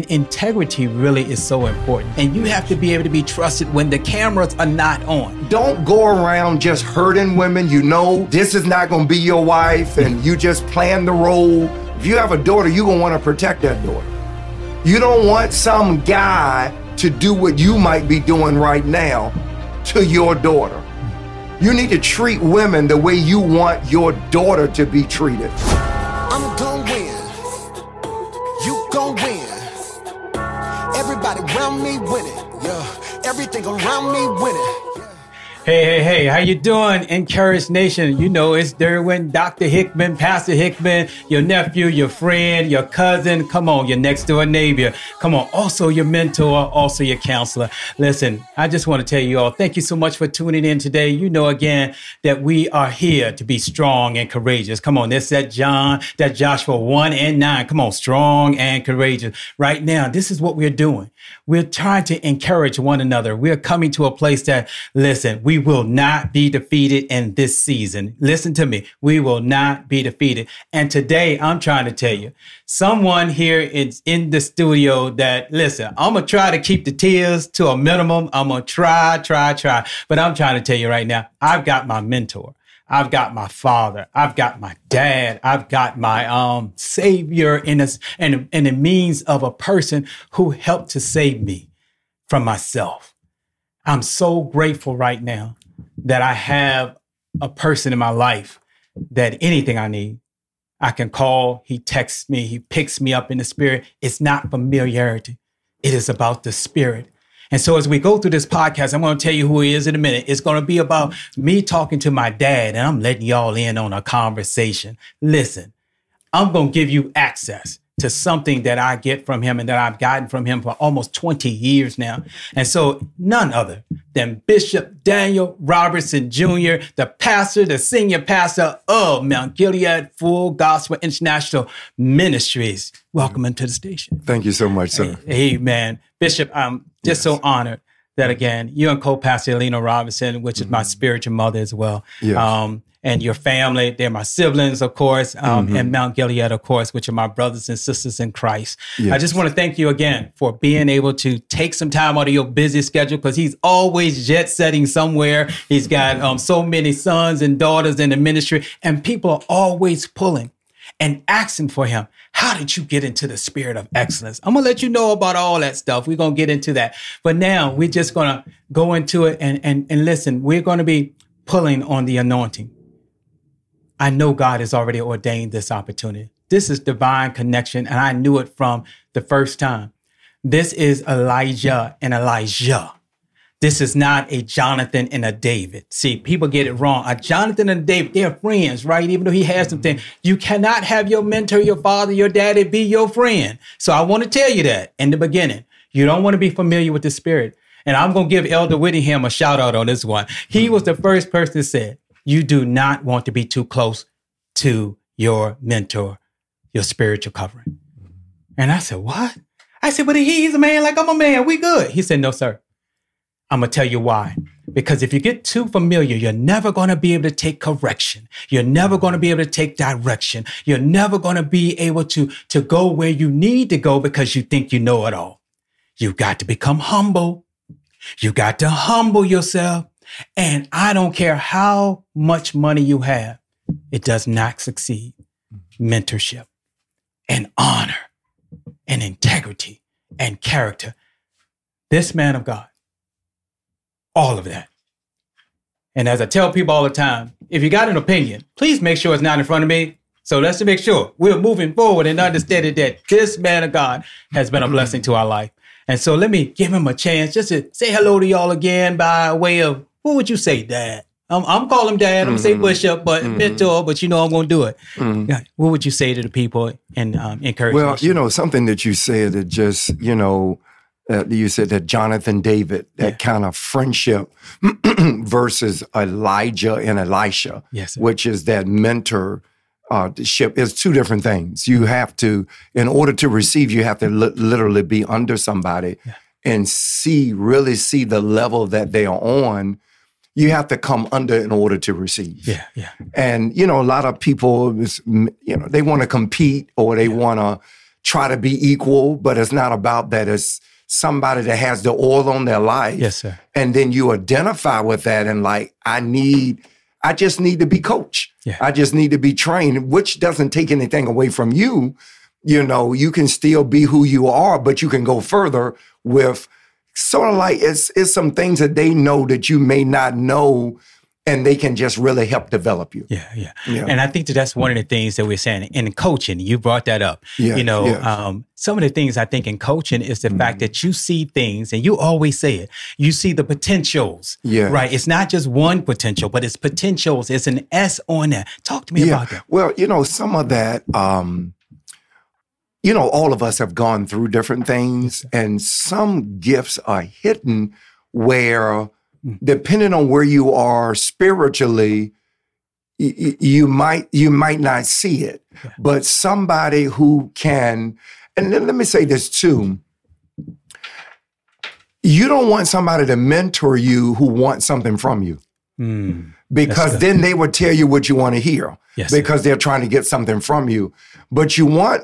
integrity really is so important. And you have to be able to be trusted when the cameras are not on. Don't go around just hurting women. You know this is not going to be your wife and you just plan the role. If you have a daughter, you're going to want to protect that daughter. You don't want some guy to do what you might be doing right now to your daughter. You need to treat women the way you want your daughter to be treated. I'm gon' win. You gon' win. Everybody around me winning. Yeah, everything around me winning. Hey, how you doing, Encourage Nation? You know, it's Derwin, Dr. Hickman, Pastor Hickman, your nephew, your friend, your cousin. Come on, your next door neighbor. Come on, also your mentor, also your counselor. Listen, I just want to tell you all, thank you so much for tuning in today. You know, again, that we are here to be strong and courageous. Come on, that's that Joshua 1:9. Come on, strong and courageous. Right now, this is what we're doing. We're trying to encourage one another. We're coming to a place that, listen, we will not be defeated in this season. Listen to me. We will not be defeated. And today, I'm trying to tell you, someone here is in the studio that, listen, I'm going to try to keep the tears to a minimum. I'm going to try. But I'm trying to tell you right now, I've got my mentor. I've got my father. I've got my dad. I've got my savior in the means of a person who helped to save me from myself. I'm so grateful right now that I have a person in my life that anything I need, I can call. He texts me. He picks me up in the spirit. It's not familiarity. It is about the spirit. And so as we go through this podcast, I'm going to tell you who he is in a minute. It's going to be about me talking to my dad, and I'm letting y'all in on a conversation. Listen, I'm going to give you access to something that I get from him and that I've gotten from him for almost 20 years now. And so none other than Bishop Daniel Robertson Jr., the pastor, the senior pastor of Mount Gilead Full Gospel International Ministries. Welcome into the station. Thank you so much, sir. Hey, man. Bishop, I'm just so honored that, again, you and co-pastor Alina Robinson, which is my spiritual mother as well, and your family, they're my siblings, of course, and Mount Gilead, of course, which are my brothers and sisters in Christ. Yes. I just want to thank you again for being able to take some time out of your busy schedule, because he's always jet setting somewhere. He's got so many sons and daughters in the ministry, and people are always pulling and asking for him. How did you get into the spirit of excellence? I'm going to let you know about all that stuff. We're going to get into that. But now we're just going to go into it and listen. We're going to be pulling on the anointing. I know God has already ordained this opportunity. This is divine connection, and I knew it from the first time. This is Elijah and Elijah. This is not a Jonathan and a David. See, people get it wrong. A Jonathan and a David, they're friends, right? Even though he has something, you cannot have your mentor, your father, your daddy be your friend. So I want to tell you that in the beginning. You don't want to be familiar with the spirit. And I'm going to give Elder Whittingham a shout out on this one. He was the first person that said, you do not want to be too close to your mentor, your spiritual covering. And I said, what? I said, but he's a man like I'm a man. We good. He said, no, sir. I'm going to tell you why. Because if you get too familiar, you're never going to be able to take correction. You're never going to be able to take direction. You're never going to be able to go where you need to go because you think you know it all. You've got to become humble. You got to humble yourself. And I don't care how much money you have, it does not succeed. Mentorship and honor and integrity and character. This man of God, all of that. And as I tell people all the time, if you got an opinion, please make sure it's not in front of me. So let's make sure we're moving forward and understanding that this man of God has been a blessing to our life. And so let me give him a chance just to say hello to y'all again by way of, what would you say, Dad? I'm calling him Dad. I'm going to say Bishop, but mentor, but you know I'm going to do it. What would you say to the people and encourage them? Well, you know, something that you said that just, you said that Jonathan David, that kind of friendship versus Elijah and Elisha, which is that mentorship, is two different things. You have to, in order to receive, you have to literally be under somebody and really see the level that they are on. You have to come under in order to receive. And, a lot of people, they want to compete or they want try to be equal, but it's not about that. It's somebody that has the oil on their life. Yes, sir. And then you identify with that and like, I just need to be coached. Yeah. I just need to be trained, which doesn't take anything away from you. You know, you can still be who you are, but you can go further with sort of like it's some things that they know that you may not know, and they can just really help develop you. Yeah. And I think that's one of the things that we're saying in coaching. You brought that up. Yeah, you know, some of the things I think in coaching is the fact that you see things, and you always say it, you see the potentials, right? It's not just one potential, but it's potentials. It's an S on that. Talk to me about that. Well, you know, some of that, you know, all of us have gone through different things, and some gifts are hidden where, depending on where you are spiritually, you might not see it. Yeah. But somebody who can, and let me say this too, you don't want somebody to mentor you who wants something from you. Because then they will tell you what you want to hear. Yes, because they're trying to get something from you. But you want,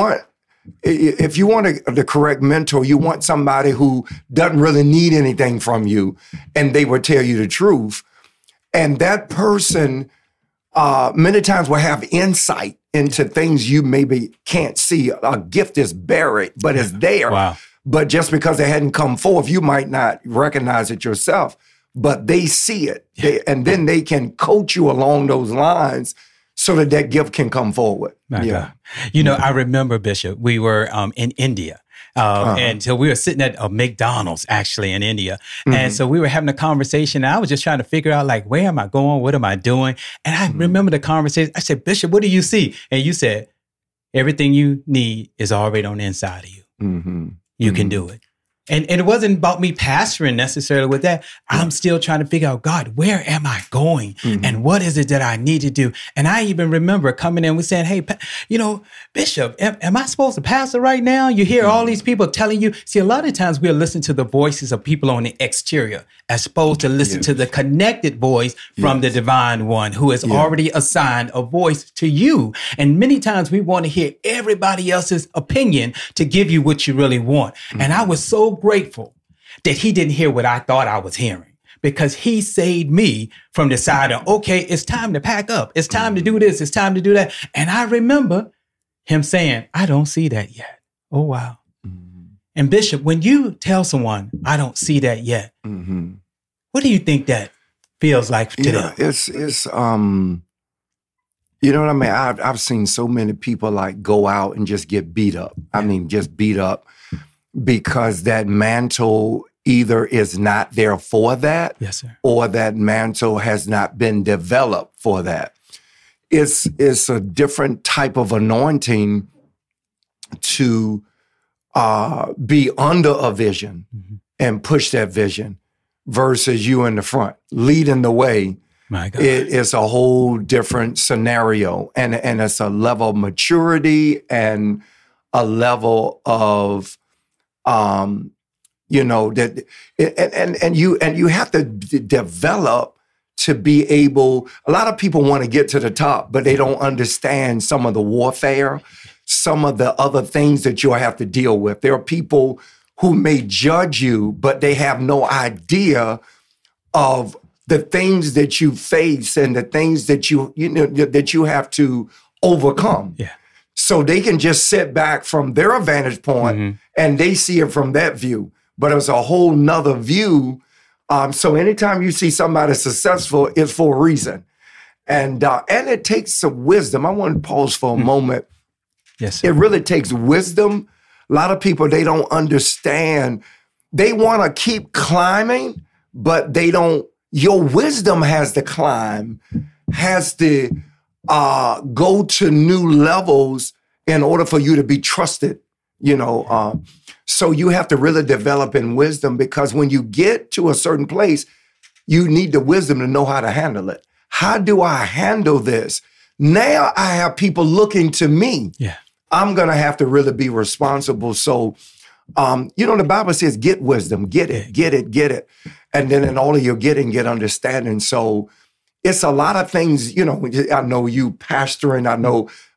if you want the correct mentor, you want somebody who doesn't really need anything from you, and they will tell you the truth. And that person many times will have insight into things you maybe can't see. A gift is buried, but it's there. Wow. But just because it hadn't come forth, you might not recognize it yourself, but they see it. And then they can coach you along those lines so that gift can come forward. God. You know, I remember, Bishop, we were in India. And so we were sitting at a McDonald's actually in India. And so we were having a conversation, and I was just trying to figure out like, where am I going? What am I doing? And I remember the conversation. I said, Bishop, what do you see? And you said, everything you need is already on the inside of you. You can do it. And it wasn't about me pastoring necessarily with that. I'm still trying to figure out, God, where am I going? And what is it that I need to do? And I even remember coming in with saying, hey, you know, Bishop, am I supposed to pastor right now? You hear all these people telling you. See, a lot of times we'll listen to the voices of people on the exterior as opposed to listen to the connected voice from the divine one who has already assigned a voice to you. And many times we want to hear everybody else's opinion to give you what you really want. And I was so grateful that he didn't hear what I thought I was hearing, because he saved me from deciding, okay, it's time to pack up. It's time to do this. It's time to do that. And I remember him saying, I don't see that yet. Oh, wow. And Bishop, when you tell someone, I don't see that yet, what do you think that feels like to them? It's you know what I mean? I've seen so many people like go out and just get beat up. I mean, just beat up. Because that mantle either is not there for that, or that mantle has not been developed for that. It's a different type of anointing to be under a vision and push that vision versus you in the front, leading the way. My God. It is a whole different scenario. And it's a level of maturity and a level of you know, that, and you have to develop to be able, a lot of people want to get to the top, but they don't understand some of the warfare, some of the other things that you'll have to deal with. There are people who may judge you, but they have no idea of the things that you face and the things that you know, that you have to overcome. So they can just sit back from their vantage point and they see it from that view. But it's a whole nother view. So anytime you see somebody successful, it's for a reason. And it takes some wisdom. I want to pause for a moment. Yes, sir. It really takes wisdom. A lot of people, they don't understand. They want to keep climbing, but they don't. Your wisdom has to climb, has to go to new levels in order for you to be trusted, you know. So you have to really develop in wisdom, because when you get to a certain place, you need the wisdom to know how to handle it. How do I handle this? Now I have people looking to me. I'm going to have to really be responsible. So, you know, the Bible says, get wisdom, get it. And then in all of your getting, get understanding. So it's a lot of things, you know, I know you pastoring, I know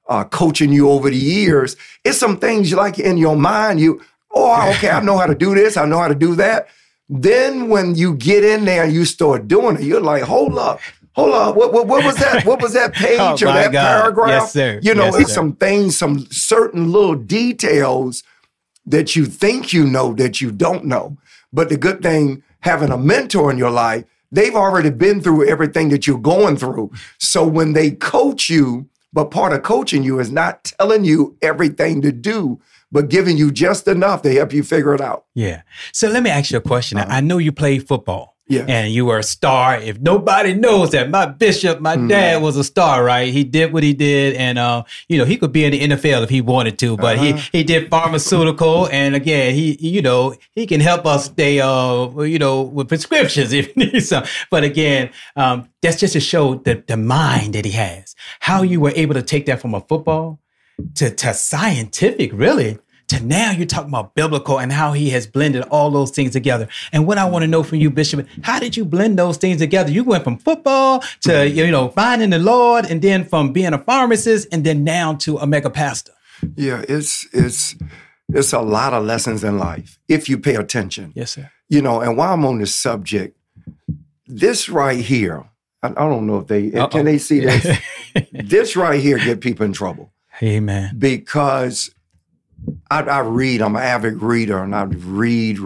coaching you over the years, it's some things like in your mind, okay, I know how to do this, I know how to do that. Then when you get in there and you start doing it, you're like, hold up. What was that? What was that page or that paragraph? Yes, sir. It's some things, some certain little details that you think you know that you don't know. But the good thing, having a mentor in your life, they've already been through everything that you're going through. So when they coach you, but part of coaching you is not telling you everything to do, but giving you just enough to help you figure it out. Yeah. So let me ask you a question. I know you played football. Yeah. And you were a star. If nobody knows that, my bishop, my dad was a star, right? He did what he did. And, he could be in the NFL if he wanted to, but he did pharmaceutical. And again, he can help us stay, with prescriptions if you need some. But again, that's just to show the mind that he has. How you were able to take that from a football to scientific, really, to now you're talking about biblical and how he has blended all those things together. And what I want to know from you, Bishop, how did you blend those things together? You went from football to, finding the Lord, and then from being a pharmacist, and then now to a mega pastor. Yeah, it's a lot of lessons in life if you pay attention. Yes, sir. And while I'm on this subject, this right here, I don't know if can they see this? This right here get people in trouble. Amen. Because I read, I'm an avid reader, and I read.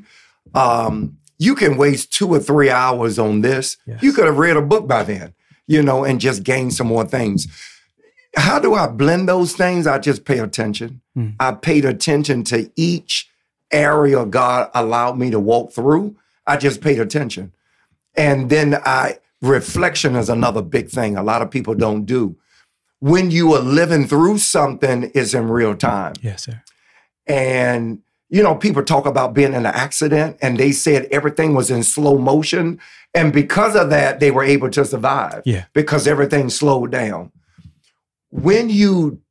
You can waste 2 or 3 hours on this. Yes. You could have read a book by then, and just gain some more things. How do I blend those things? I just pay attention. I paid attention to each area God allowed me to walk through. I just paid attention. And then reflection is another big thing a lot of people don't do. When you are living through something, it's in real time. Yes, sir. And, people talk about being in an accident, and they said everything was in slow motion. And because of that, they were able to survive. Yeah. Because everything slowed down. When you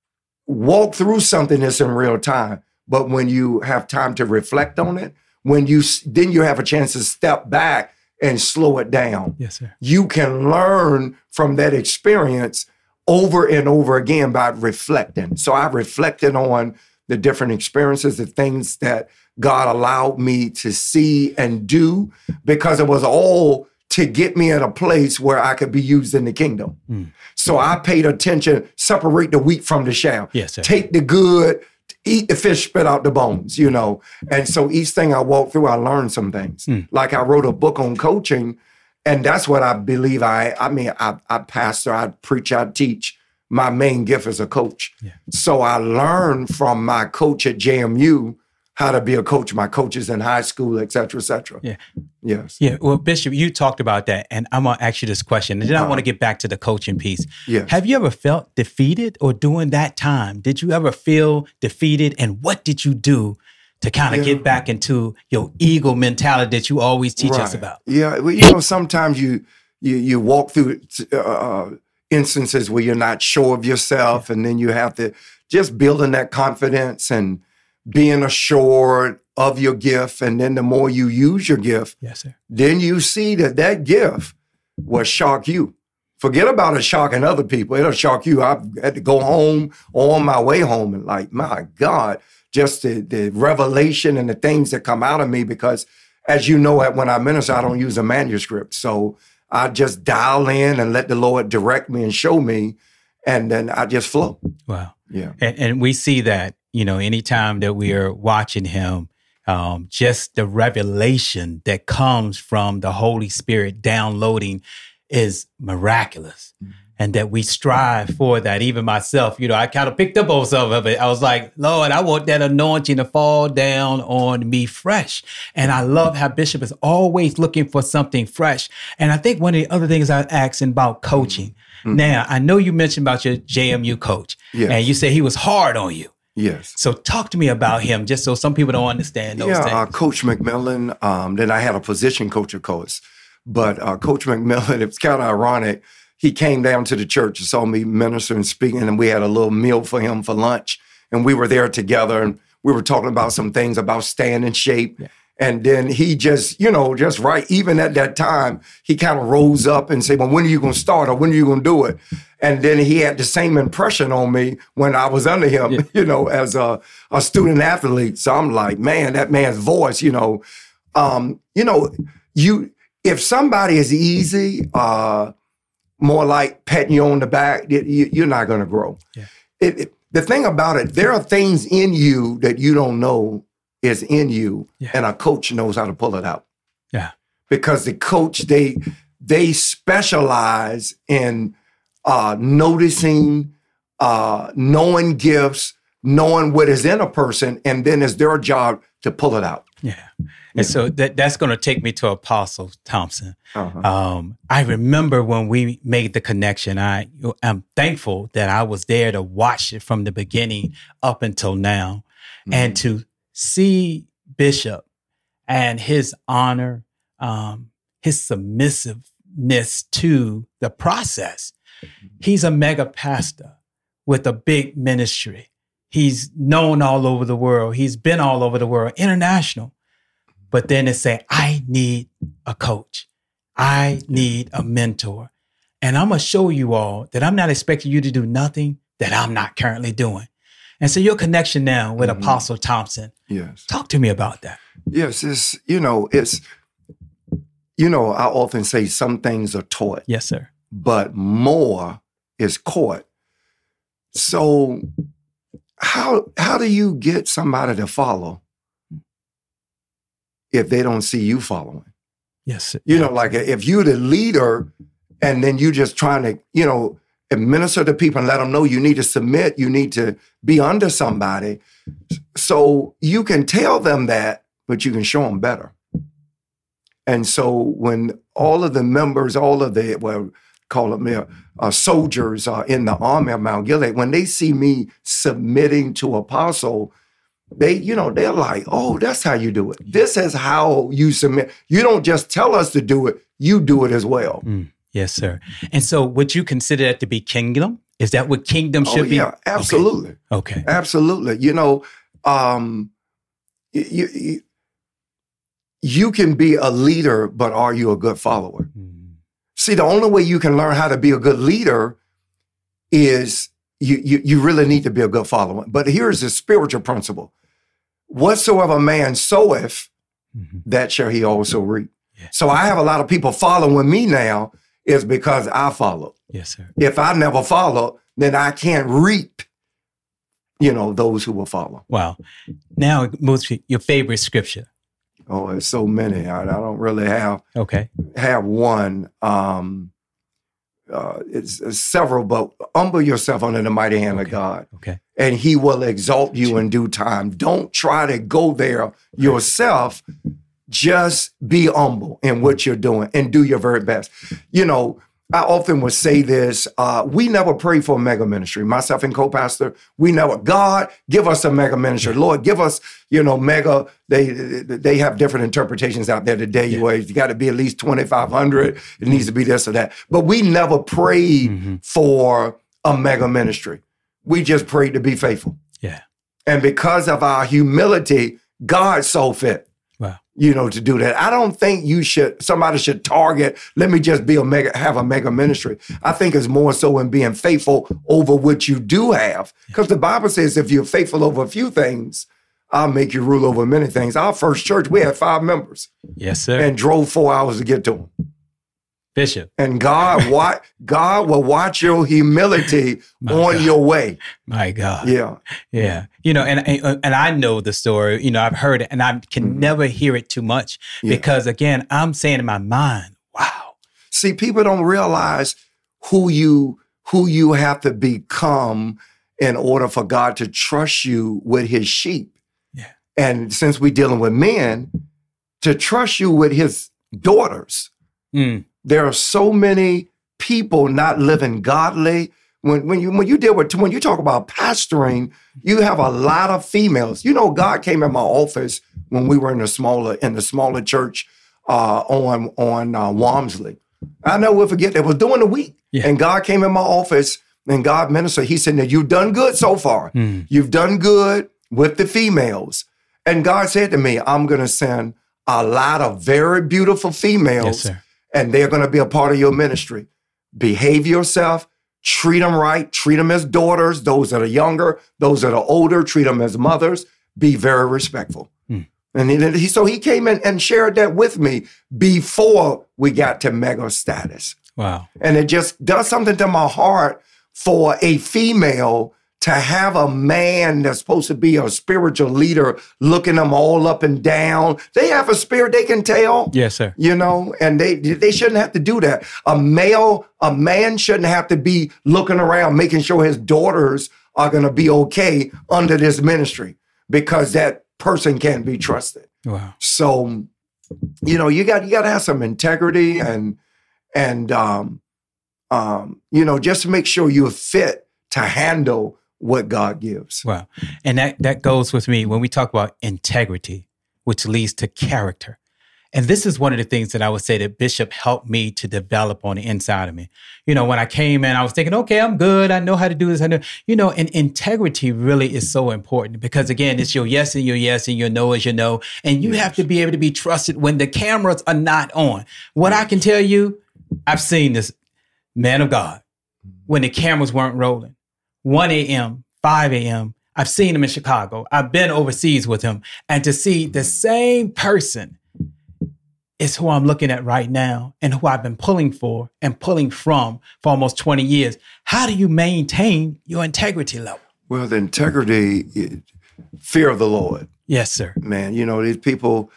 walk through something, it's in real time. But when you have time to reflect on it, then you have a chance to step back and slow it down. Yes, sir. You can learn from that experience over and over again by reflecting. So I reflected on the different experiences, the things that God allowed me to see and do, because it was all to get me in a place where I could be used in the kingdom. So I paid attention, separate the wheat from the chaff. Yes, sir. Take the good, eat the fish, spit out the bones, And so each thing I walked through, I learned some things. Like I wrote a book on coaching, and that's what I believe I pastor, I preach, I teach. My main gift is a coach. Yeah. So I learned from my coach at JMU how to be a coach, my coaches in high school, et cetera, et cetera. Yeah. Yes. Yeah. Well, Bishop, you talked about that, and I'm going to ask you this question, and then I want to get back to the coaching piece. Yes. Have you ever felt defeated, or during that time, did you ever feel defeated, and what did you do to kind of get back into your ego mentality that you always teach us about? Yeah. Well, sometimes you walk through instances where you're not sure of yourself, and then you have to just building that confidence and being assured of your gift. And then the more you use your gift, yes, sir, then you see that gift will shock you. Forget about it shocking other people. It'll shock you. I had to go home on my way home and like, my God, just the revelation and the things that come out of me, because as you know, when I minister, I don't use a manuscript. So I just dial in and let the Lord direct me and show me, and then I just flow. Wow. Yeah. And we see that, anytime that we are watching him, just the revelation that comes from the Holy Spirit downloading is miraculous. And that we strive for that. Even myself, I kind of picked up on some of it. I was like, Lord, I want that anointing to fall down on me fresh. And I love how Bishop is always looking for something fresh. And I think one of the other things I asked about coaching. Now, I know you mentioned about your JMU coach. Yes. And you said he was hard on you. Yes. So talk to me about him, just so some people don't understand those things. Coach McMillan. Then I had a position coach, of course. But Coach McMillan, it was kind of ironic. He came down to the church and saw me minister and speaking, and we had a little meal for him for lunch. And we were there together, and we were talking about some things about staying in shape. Yeah. And then he just, just right, even at that time, he kind of rose up and said, well, when are you going to start or when are you going to do it? And then he had the same impression on me when I was under him, as a student athlete. So I'm like, man, that man's voice, if somebody is easy, more like patting you on the back, you're not going to grow. Yeah. The thing about it, there are things in you that you don't know is in you, and a coach knows how to pull it out. Yeah, because the coach they specialize in noticing, knowing gifts, knowing what is in a person, and then it's their job to pull it out. Yeah. And so that's going to take me to Apostle Thompson. I remember when we made the connection, I'm thankful that I was there to watch it from the beginning up until now, and to see Bishop and his honor, his submissiveness to the process. He's a mega pastor with a big ministry. He's known all over the world. He's been all over the world, international. But then they say, I need a coach. I need a mentor. And I'm going to show you all that I'm not expecting you to do nothing that I'm not currently doing. And so your connection now with Apostle Thompson. Yes. Talk to me about that. Yes, I often say some things are taught. Yes, sir. But more is caught. So how do you get somebody to follow if they don't see you following? Yes, sir. Like if you're the leader and then you just trying to, administer to people and let them know you need to submit, you need to be under somebody. So you can tell them that, but you can show them better. And so when all of the members, soldiers in the army of Mount Gilead, when they see me submitting to Apostle, they're like, oh, that's how you do it. This is how you submit. You don't just tell us to do it, you do it as well. Yes, sir. And so would you consider that to be kingdom? Is that what kingdom should be? Yeah, absolutely. Okay. Absolutely. You can be a leader, but are you a good follower? See, the only way you can learn how to be a good leader is you really need to be a good follower. But here's the spiritual principle. Whatsoever man soweth, that shall he also reap. Yeah. So I have a lot of people following me now is because I follow. Yes, sir. If I never follow, then I can't reap, those who will follow. Wow. Now, your favorite scripture. Oh, there's so many. I don't really have one. It's several, but humble yourself under the mighty hand of God. Okay. And he will exalt you in due time. Don't try to go there yourself. Just be humble in what you're doing and do your very best. I often would say this, we never pray for a mega ministry. Myself and co-pastor, we never, God, give us a mega ministry. Lord, give us, mega. They have different interpretations out there today. Where you got to be at least 2,500. It needs to be this or that. But we never prayed for a mega ministry. We just prayed to be faithful. Yeah. And because of our humility, God saw fit. Wow. To do that. I don't think somebody should target, let me just have a mega ministry. I think it's more so in being faithful over what you do have. Because the Bible says if you're faithful over a few things, I'll make you rule over many things. Our first church, we had 5 members. Yes, sir. And drove 4 hours to get to them. Bishop. And God will watch your humility on your way. My God. Yeah. Yeah. And I know the story, I've heard it and I can never hear it too much because again, I'm saying in my mind, wow. See, people don't realize who you have to become in order for God to trust you with his sheep. Yeah. And since we're dealing with men, to trust you with his daughters. There are so many people not living godly. When you talk about pastoring, you have a lot of females. God came in my office when we were in the smaller church on Walmsley. I never will forget. It was during the week, and God came in my office and God ministered. He said, "Now you've done good so far. You've done good with the females." And God said to me, "I'm going to send a lot of very beautiful females, and they're going to be a part of your ministry. Behave yourself, treat them right, treat them as daughters, those that are younger, those that are older, treat them as mothers, be very respectful. And he came in and shared that with me before we got to mega status. Wow. And it just does something to my heart for a female to have a man that's supposed to be a spiritual leader looking them all up and down. They have a spirit, they can tell. Yes, sir. You know, and they shouldn't have to do that. A man shouldn't have to be looking around, making sure his daughters are going to be okay under this ministry, because that person can't be trusted. Wow. So, you know, you got to have some integrity and you know, just make sure you're fit to handle what God gives. Wow. And that goes with me when we talk about integrity, which leads to character. And this is one of the things that I would say that Bishop helped me to develop on the inside of me. You know, when I came in, I was thinking, okay, I'm good. I know how to do this. I know, you know, and integrity really is so important because, again, it's your yes and your no is your no. And you have to be able to be trusted when the cameras are not on. What I can tell you, I've seen this man of God when the cameras weren't rolling. 1 a.m., 5 a.m., I've seen him in Chicago. I've been overseas with him. And to see the same person is who I'm looking at right now and who I've been pulling for and pulling from for almost 20 years. How do you maintain your integrity level? Well, the integrity, fear of the Lord. Yes, sir. Man, you know, these people,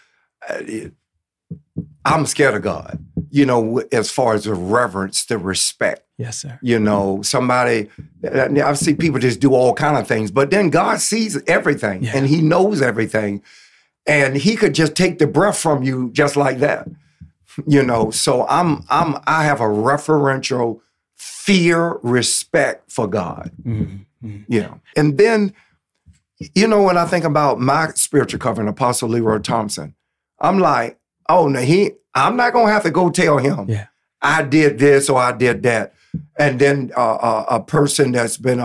I'm scared of God, you know, as far as the reverence, the respect. Yes, sir. You know, I've seen people just do all kind of things, but then God sees everything and he knows everything. And he could just take the breath from you just like that, you know. So I have a reverential fear, respect for God, you know. And then, you know, when I think about my spiritual covering, Apostle Leroy Thompson, I'm like, oh no, I'm not gonna have to go tell him, I did this or I did that. And then a person that's been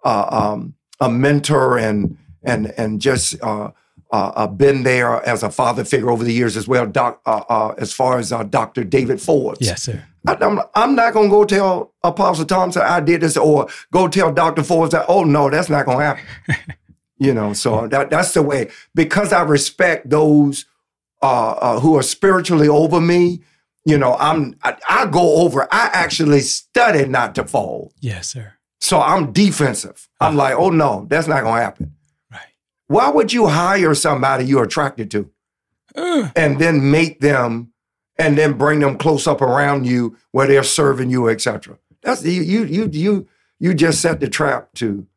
a mentor and just been there as a father figure over the years as well, as far as Dr. David Forbes. Yes, sir. I'm not going to go tell Apostle Thompson I did this or go tell Dr. Forbes that, oh, no, that's not going to happen. You know, so that's the way. Because I respect those who are spiritually over me, you know, I go over, I actually study not to fall. Yes, sir. So I'm defensive. I'm like, oh, no, that's not going to happen. Why would you hire somebody you're attracted to and then make them and then bring them close up around you where they're serving you, etc.? That's you just set the trap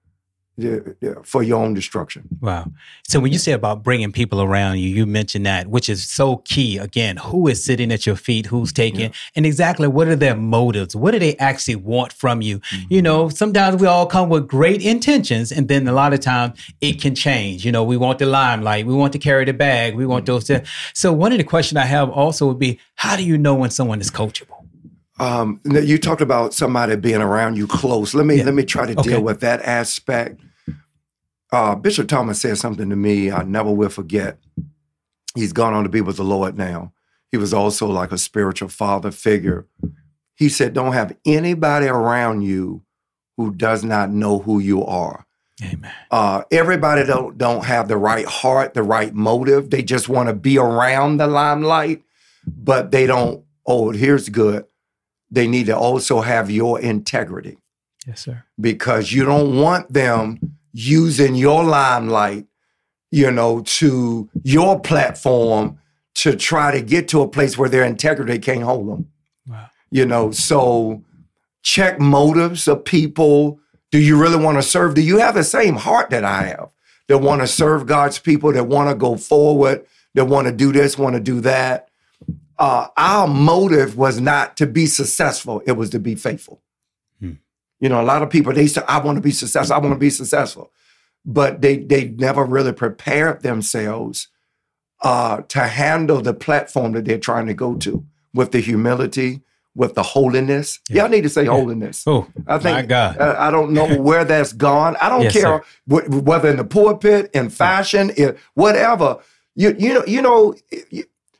for your own destruction. Wow. So when you say about bringing people around you, you mentioned that, which is so key. Again, who is sitting at your feet, who's taking, and exactly what are their motives? What do they actually want from you? You know, sometimes we all come with great intentions, and then a lot of times it can change. You know, we want the limelight, we want to carry the bag, we want those things. So one of the questions I have also would be, how do you know when someone is coachable? You talked about somebody being around you close. Let me try to deal with that aspect. Bishop Thomas said something to me I never will forget. He's gone on to be with the Lord now. He was also like a spiritual father figure. He said, don't have anybody around you who does not know who you are. Amen. Everybody don't have the right heart, the right motive. They just want to be around the limelight, but they don't, here's good. They need to also have your integrity. Yes, sir. Because you don't want them using your limelight, you know, to your platform to try to get to a place where their integrity can't hold them. Wow. You know, so check motives of people. Do you really want to serve? Do you have the same heart that I have? That want to serve God's people, that want to go forward, that want to do this, want to do that. Our motive was not to be successful. It was to be faithful. You know, a lot of people, they say, I want to be successful. I want to be successful. But they never really prepared themselves to handle the platform that they're trying to go to with the humility, with the holiness. Y'all need to say holiness. Oh, I think, my God. I don't know where that's gone. I don't care whether in the pulpit, in fashion, in whatever. You know,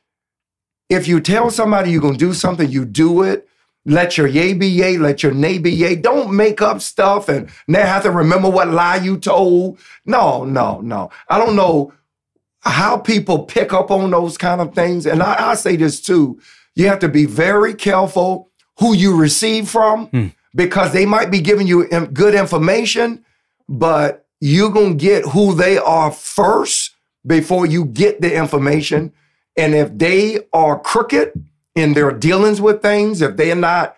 If you tell somebody you're going to do something, you do it. Let your yay be yay, let your nay be yay. Don't make up stuff and now have to remember what lie you told. No. I don't know how people pick up on those kind of things. And I say this too. You have to be very careful who you receive from because they might be giving you good information, but you're going to get who they are first before you get the information. And if they are crooked in their dealings with things, if they're not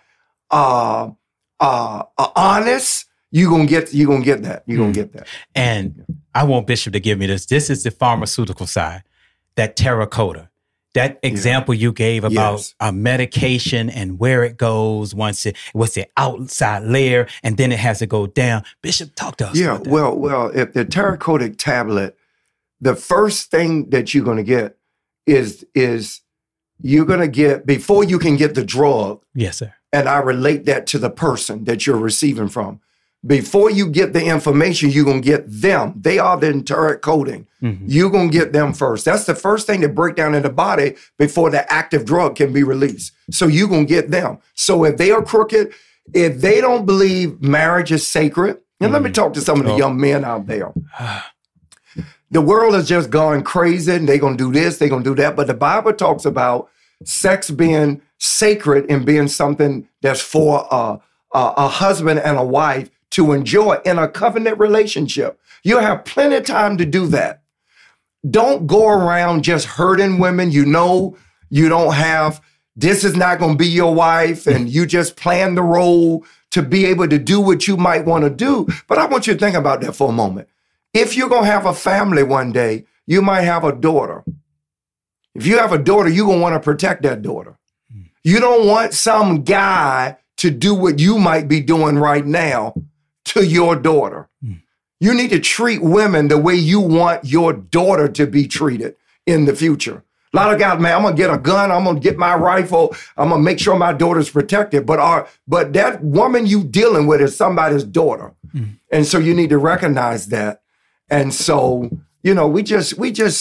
honest, you're gonna get that. You're gonna get that. And I want Bishop to give me this. This is the pharmaceutical side, that terracotta. That example you gave about a medication and where it goes once what's the outside layer, and then it has to go down. Bishop, talk to us. Yeah, about that. well, if the terracotta tablet, the first thing that you're gonna get is you're going to get, before you can get the drug. Yes, sir. And I relate that to the person that you're receiving from. Before you get the information, you're going to get them. They are the enteric coating. You're going to get them first. That's the first thing to break down in the body before the active drug can be released. So you're going to get them. So if they are crooked, if they don't believe marriage is sacred, and let me talk to some of the young men out there. The world has just gone crazy and they're going to do this, they're going to do that. But the Bible talks about sex being sacred and being something that's for a husband and a wife to enjoy in a covenant relationship. You have plenty of time to do that. Don't go around just hurting women. You know, you don't have, this is not going to be your wife, and you just plan the role to be able to do what you might want to do. But I want you to think about that for a moment. If you're going to have a family one day, you might have a daughter. If you have a daughter, you're going to want to protect that daughter. You don't want some guy to do what you might be doing right now to your daughter. You need to treat women the way you want your daughter to be treated in the future. A lot of guys, man, I'm going to get a gun. I'm going to get my rifle. I'm going to make sure my daughter's protected. But that woman you dealing with is somebody's daughter. And so you need to recognize that. And so, you know, we just,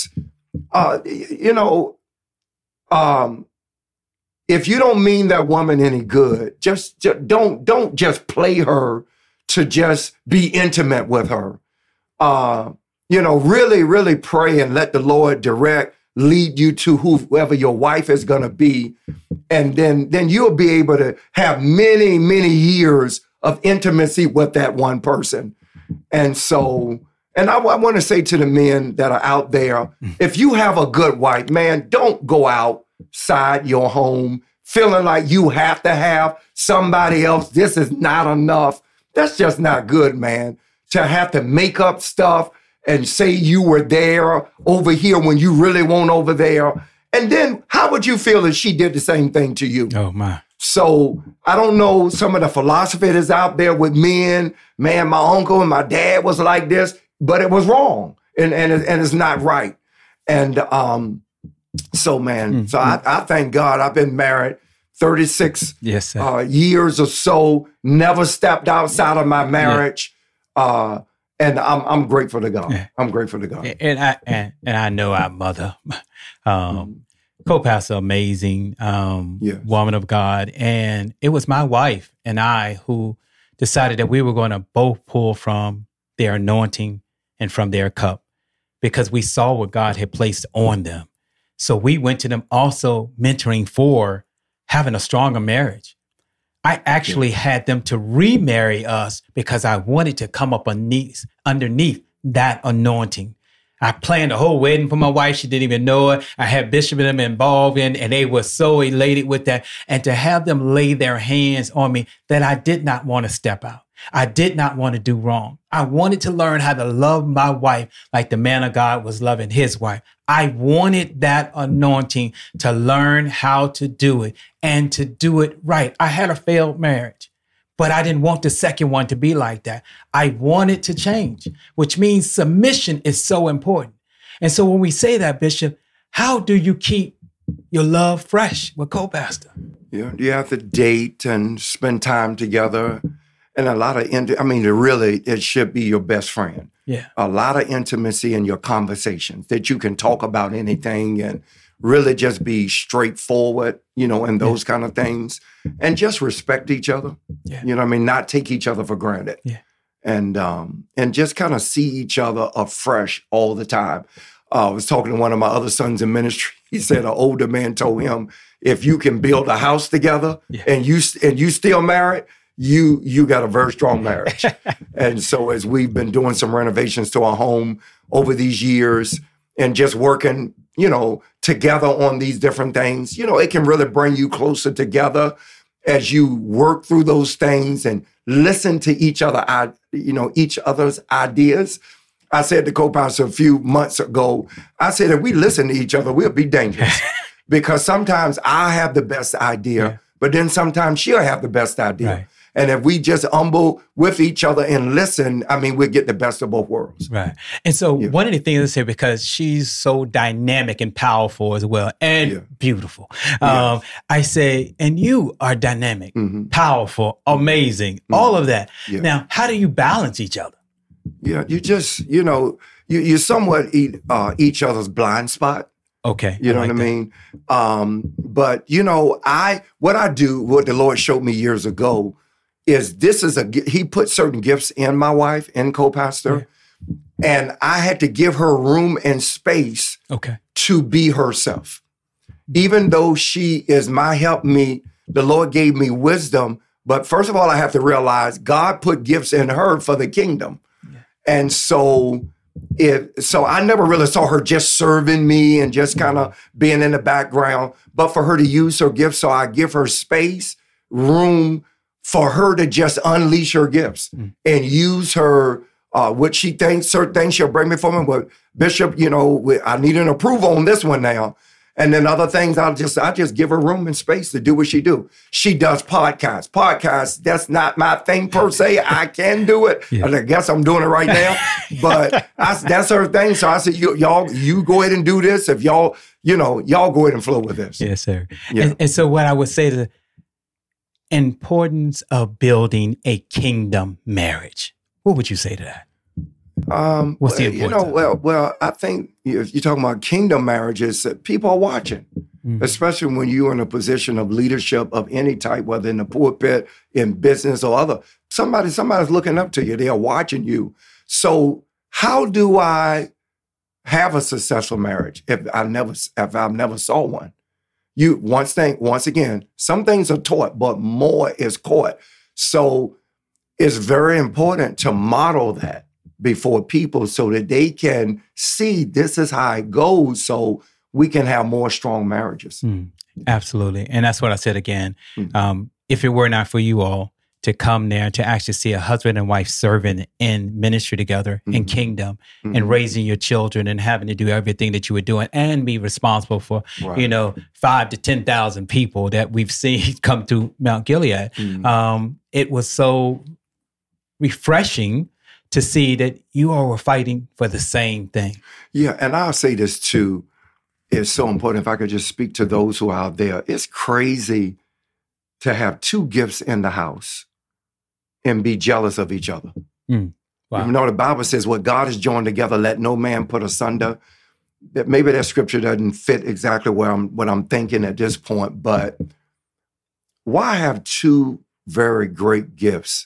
if you don't mean that woman any good, just don't just play her to just be intimate with her. Really, really pray and let the Lord lead you to whoever your wife is going to be. And then you'll be able to have many, many years of intimacy with that one person. And so, and I want to say to the men that are out there, if you have a good wife, man, don't go outside your home feeling like you have to have somebody else. This is not enough. That's just not good, man, to have to make up stuff and say you were there over here when you really weren't over there. And then how would you feel if she did the same thing to you? Oh, my. So I don't know some of the philosophy that's out there with men. Man, my uncle and my dad was like this, but it was wrong and it's not right. And so, man, I thank God I've been married 36 years or so, never stepped outside of my marriage. And I'm grateful to God. Yeah. I'm grateful to God. And I know our mother, co-pastor, amazing woman of God. And it was my wife and I who decided that we were going to both pull from their anointing and from their cup because we saw what God had placed on them. So we went to them also mentoring for having a stronger marriage. I actually had them to remarry us because I wanted to come up underneath that anointing. I planned a whole wedding for my wife. She didn't even know it. I had Bishop and them involved in, and they were so elated with that. And to have them lay their hands on me that I did not want to step out. I did not want to do wrong. I wanted to learn how to love my wife like the man of God was loving his wife. I wanted that anointing to learn how to do it and to do it right. I had a failed marriage, but I didn't want the second one to be like that. I wanted to change, which means submission is so important. And so when we say that, Bishop, how do you keep your love fresh with co-pastor? You have to date and spend time together. And a lot of, it should be your best friend. Yeah. A lot of intimacy in your conversations that you can talk about anything and really just be straightforward, and those kind of things, and just respect each other. Yeah. You know what I mean? Not take each other for granted. Yeah. And just kind of see each other afresh all the time. I was talking to one of my other sons in ministry. He said an older man told him, if you can build a house together and you still married, you got a very strong marriage. And so as we've been doing some renovations to our home over these years and just working, together on these different things, it can really bring you closer together as you work through those things and listen to each other's ideas. I said to co-pastor a few months ago, I said, if we listen to each other, we'll be dangerous. Because sometimes I have the best idea, but then sometimes she'll have the best idea. Right. And if we just humble with each other and listen, we'll get the best of both worlds. Right. And so one of the things I say, because she's so dynamic and powerful as well, and beautiful. I say, and you are dynamic, powerful, amazing, all of that. Yeah. Now, how do you balance each other? Yeah, you just, you somewhat eat each other's blind spot. Okay. You know what I mean? But, what the Lord showed me years ago is he put certain gifts in my wife, in co-pastor, and I had to give her room and space to be herself. Even though she is my helpmeet, the Lord gave me wisdom, but first of all, I have to realize God put gifts in her for the kingdom. Yeah. And so I never really saw her just serving me and just kind of being in the background, but for her to use her gifts. So I give her space, room for her to just unleash her gifts and use her, what she thinks, certain things she'll bring me from me. But Bishop, I need an approval on this one now. And then other things, I just give her room and space to do what she do. She does podcasts. Podcasts, that's not my thing per se. I can do it. Yeah. I guess I'm doing it right now. But that's her thing. So I said, you go ahead and do this. If y'all go ahead and flow with this. Yes, sir. Yeah. And so what I would say to importance of building a kingdom marriage. What would you say to that? What's the importance? Well, I think if you're talking about kingdom marriages, people are watching, especially when you're in a position of leadership of any type, whether in the pulpit, in business or other. Somebody's looking up to you. They are watching you. So how do I have a successful marriage if I've never saw one? Once again, some things are taught, but more is caught. So it's very important to model that before people so that they can see this is how it goes so we can have more strong marriages. Absolutely. And that's what I said again. If it were not for you all to come there to actually see a husband and wife serving in ministry together in kingdom and raising your children and having to do everything that you were doing and be responsible for, 5,000 to 10,000 people that we've seen come to Mount Gilead. It was so refreshing to see that you all were fighting for the same thing. Yeah, and I'll say this too. It's so important. If I could just speak to those who are out there, it's crazy to have two gifts in the house and be jealous of each other. Wow. Even though the Bible says what God has joined together, let no man put asunder. Maybe that scripture doesn't fit exactly what I'm thinking at this point, but why have two very great gifts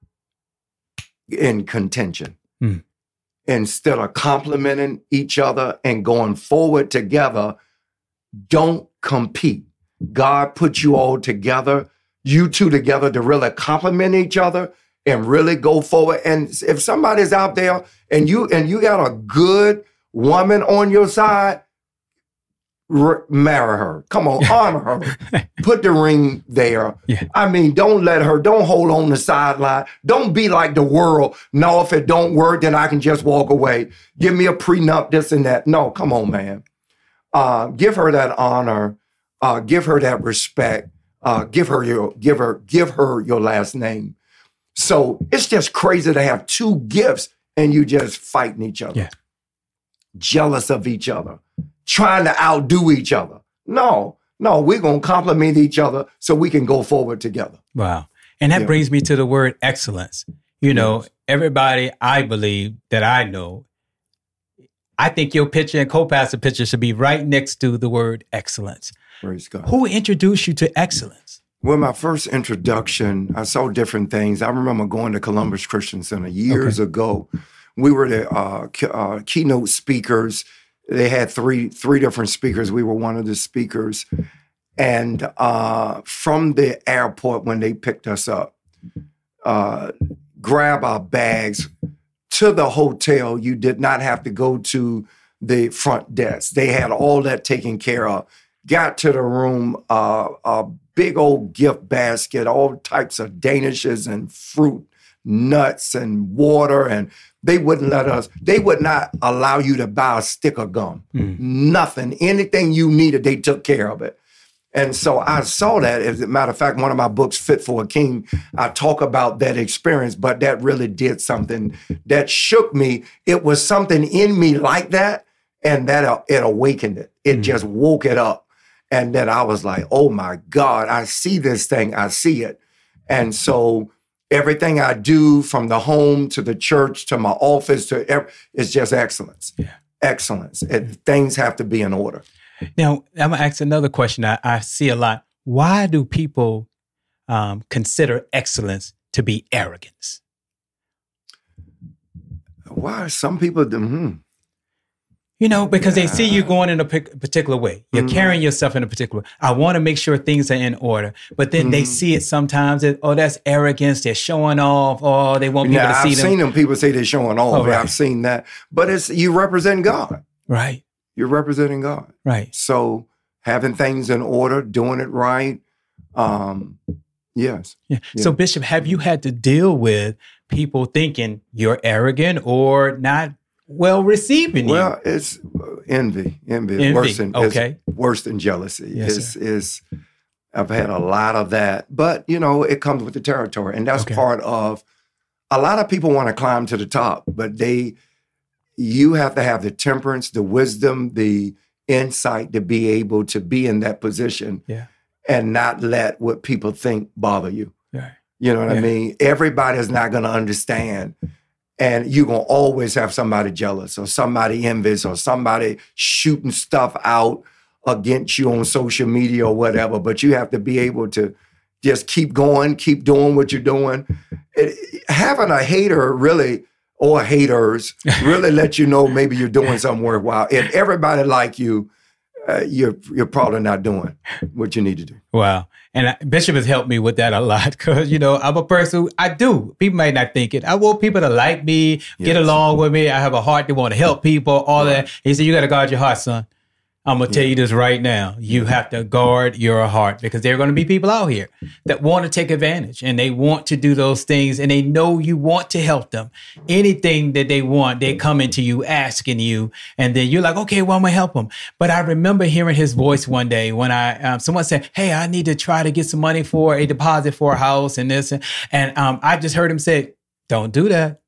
in contention? Instead of complimenting each other and going forward together, don't compete. God put you all together, you two together, to really complement each other and really go forward. And if somebody's out there and you got a good woman on your side, marry her. Come on, honor her. Put the ring there. Yeah. Don't hold on the sideline. Don't be like the world. No, if it don't work, then I can just walk away. Give me a prenup, this and that. No, come on, man. Give her that honor. Give her that respect. Give her your last name. So it's just crazy to have two gifts and you just fighting each other, jealous of each other, trying to outdo each other. No, we're going to compliment each other so we can go forward together. Wow. And that brings me to the word excellence. Everybody, I believe, that I know I think your picture and co-pastor picture should be right next to the word excellence. Praise God. Who introduced you to excellence? Well, my first introduction, I saw different things. I remember going to Columbus Christian Center years ago. We were the keynote speakers. They had three different speakers. We were one of the speakers. And from the airport, when they picked us up, grab our bags to the hotel. You did not have to go to the front desk. They had all that taken care of. Got to the room, a big old gift basket, all types of danishes and fruit, nuts and water, and they would not allow you to buy a stick of gum. Nothing. Anything you needed, they took care of it. And so I saw that. As a matter of fact, one of my books, Fit for a King, I talk about that experience, but that really did something that shook me. It was something in me like that, and that it awakened it. It just woke it up. And then I was like, oh my God, I see this thing. I see it. And so everything I do, from the home to the church to my office it's just excellence. Yeah. Excellence. Things have to be in order. Now, I'm going to ask another question I see a lot. Why do people consider excellence to be arrogance? Why? Some people do. You know, because they see you going in a particular way. You're carrying yourself in a particular way. I want to make sure things are in order. But then they see it sometimes as, oh, that's arrogance. They're showing off. Oh, they want people to see them. I've seen them. People say they're showing off. Oh, right. I've seen that. But you represent God. Right. You're representing God. Right. So having things in order, doing it right. Yes. Yeah. So Bishop, have you had to deal with people thinking you're arrogant or not well receiving you? Well, it's envy. Envy. Worse than jealousy. Yes, I've had a lot of that. But, it comes with the territory. And that's part of, a lot of people want to climb to the top, but you have to have the temperance, the wisdom, the insight to be able to be in that position and not let what people think bother you. Yeah. You know what I mean? Everybody's not going to understand. And you're going to always have somebody jealous or somebody envious or somebody shooting stuff out against you on social media or whatever. But you have to be able to just keep going, keep doing what you're doing. Having a hater really, or haters, really let you know maybe you're doing something worthwhile. If everybody like you, you're probably not doing what you need to do. Wow. And Bishop has helped me with that a lot because, I'm a person who people might not think it. I want people to like me, get along with me. I have a heart to want to help people, all that. He said, you got to guard your heart, son. I'm going to tell you this right now. You have to guard your heart because there are going to be people out here that want to take advantage and they want to do those things and they know you want to help them. Anything that they want, they come into you asking you and then you're like, okay, well, I'm going to help them. But I remember hearing his voice one day when someone said, hey, I need to try to get some money for a deposit for a house and this. And I just heard him say, don't do that.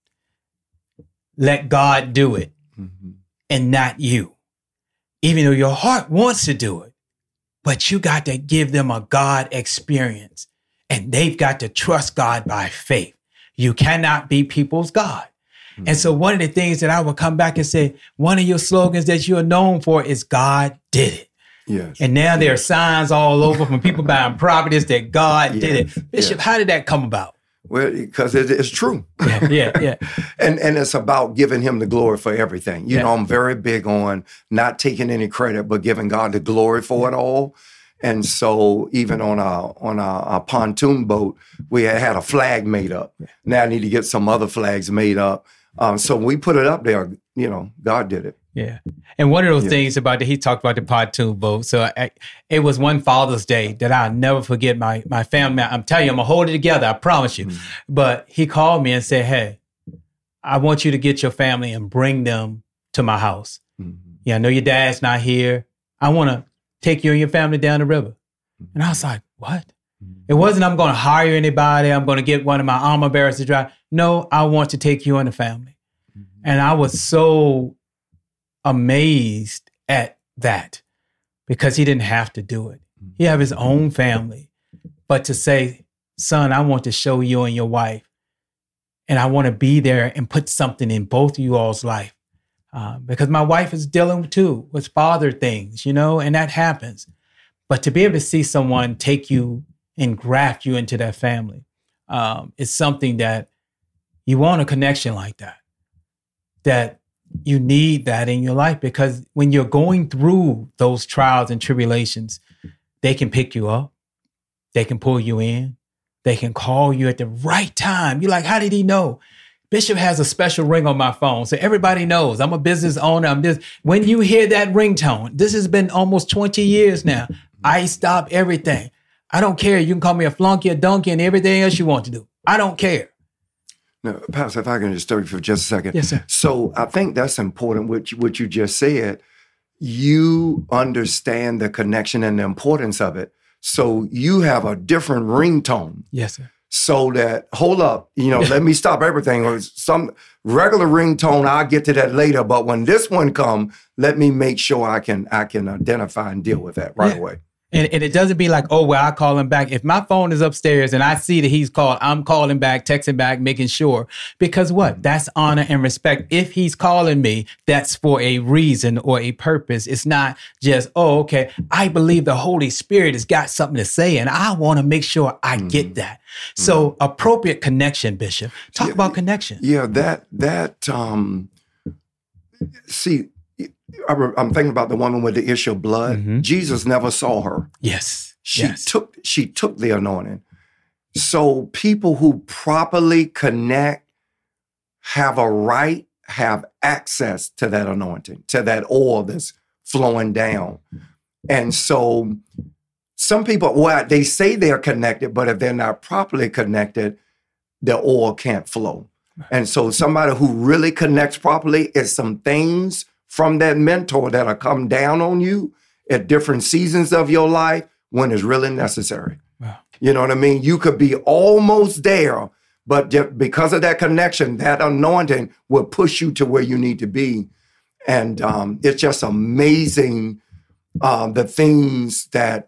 Let God do it and not you. Even though your heart wants to do it, but you got to give them a God experience and they've got to trust God by faith. You cannot be people's God. And so one of the things that I would come back and say, one of your slogans that you're known for is God did it. Yes. And now there are signs all over from people buying properties that God did it. Bishop, how did that come about? Well, because it's true. Yeah. And it's about giving him the glory for everything. You know, I'm very big on not taking any credit, but giving God the glory for it all. And so even on our pontoon boat, we had a flag made up. Now I need to get some other flags made up. So we put it up there, God did it. Yeah. And one of those things about he talked about the pontoon boat. So it was one Father's Day that I'll never forget. My family, I'm telling you, I'm going to hold it together. I promise you. But he called me and said, hey, I want you to get your family and bring them to my house. Yeah, I know your dad's not here. I want to take you and your family down the river. And I was like, what? It wasn't I'm going to hire anybody. I'm going to get one of my armor bearers to drive. No, I want to take you and the family. And I was so amazed at that because he didn't have to do it. He have his own family. But to say, son, I want to show you and your wife and I want to be there and put something in both of you all's life. because my wife is dealing too with father things, and that happens. But to be able to see someone take you and graft you into that family is something that you want a connection like that you need that in your life, because when you're going through those trials and tribulations, they can pick you up. They can pull you in. They can call you at the right time. You're like, how did he know? Bishop has a special ring on my phone. So everybody knows I'm a business owner. When you hear that ringtone, this has been almost 20 years now. I stop everything. I don't care. You can call me a flunky, a donkey, and everything else you want to do. I don't care. No, Pastor, if I can just stop you for just a second. Yes, sir. So I think that's important, what you just said. You understand the connection and the importance of it. So you have a different ringtone. Yes, sir. So that, hold up, let me stop everything. Or some regular ringtone, I'll get to that later. But when this one come, let me make sure I can identify and deal with that right away. And it doesn't be like, oh, well, I call him back. If my phone is upstairs and I see that he's called, I'm calling back, texting back, making sure. Because what? That's honor and respect. If he's calling me, that's for a reason or a purpose. It's not just, oh, okay, I believe the Holy Spirit has got something to say, and I want to make sure I get that. So appropriate connection, Bishop. Talk about connection. Yeah, see, I'm thinking about the woman with the issue of blood. Mm-hmm. Jesus never saw her. Yes. She took the anointing. So people who properly connect have access to that anointing, to that oil that's flowing down. And so some people, they say they're connected, but if they're not properly connected, the oil can't flow. And so somebody who really connects properly is some things from that mentor that'll come down on you at different seasons of your life when it's really necessary. Wow. You know what I mean? You could be almost there, but because of that connection, that anointing will push you to where you need to be. And it's just amazing the things that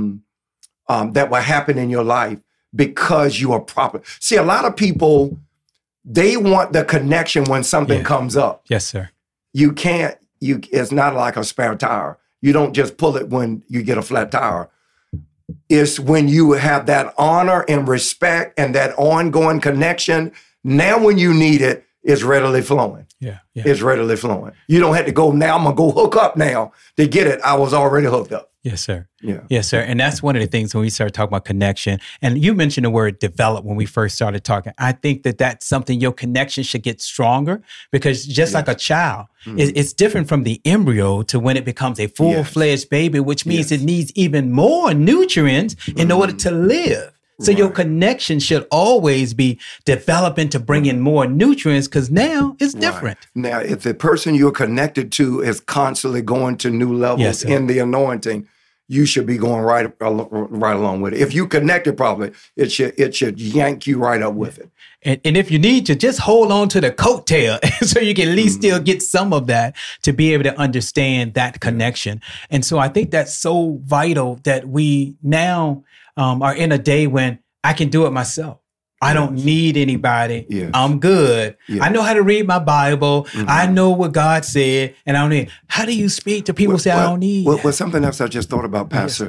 will happen in your life because you are proper. See, a lot of people, they want the connection when something comes up. Yes, sir. You can't, it's not like a spare tire. You don't just pull it when you get a flat tire. It's when you have that honor and respect and that ongoing connection. Now when you need it, it's readily flowing. Yeah. It's readily flowing. You don't have to go, now I'm going to go hook up now to get it. I was already hooked up. Yes, sir. Yeah. Yes, sir. And that's one of the things when we start talking about connection. And you mentioned the word develop when we first started talking. I think that that's something your connection should get stronger, because just like a child, it's different from the embryo to when it becomes a full-fledged baby, which means it needs even more nutrients in order to live. So your connection should always be developing to bring in more nutrients, because now it's different. Now, if the person you're connected to is constantly going to new levels in the anointing, you should be going right along with it. If you connect it properly, it should yank you right up with it. And if you need to, just hold on to the coattail so you can at least still get some of that to be able to understand that connection. And so I think that's so vital that we now are in a day when I can do it myself. I don't need anybody. Yes. I'm good. Yes. I know how to read my Bible. I know what God said, and I don't need. How do you speak to people who say I don't need? Well, something else I just thought about, Pastor.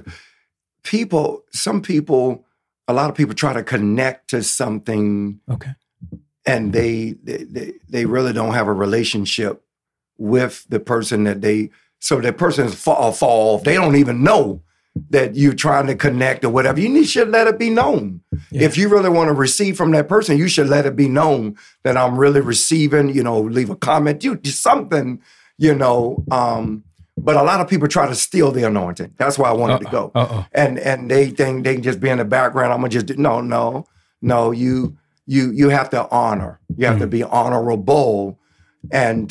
Yes. A lot of people try to connect to something, and they really don't have a relationship with the person so that person is fall off. They don't even know that you're trying to connect or whatever. You should let it be known. Yeah. If you really want to receive from that person, you should let it be known that I'm really receiving, leave a comment, something, but a lot of people try to steal the anointing. That's why I wanted to go. And they think they can just be in the background. I'm going to just do, no, you have to honor. You have to be honorable, and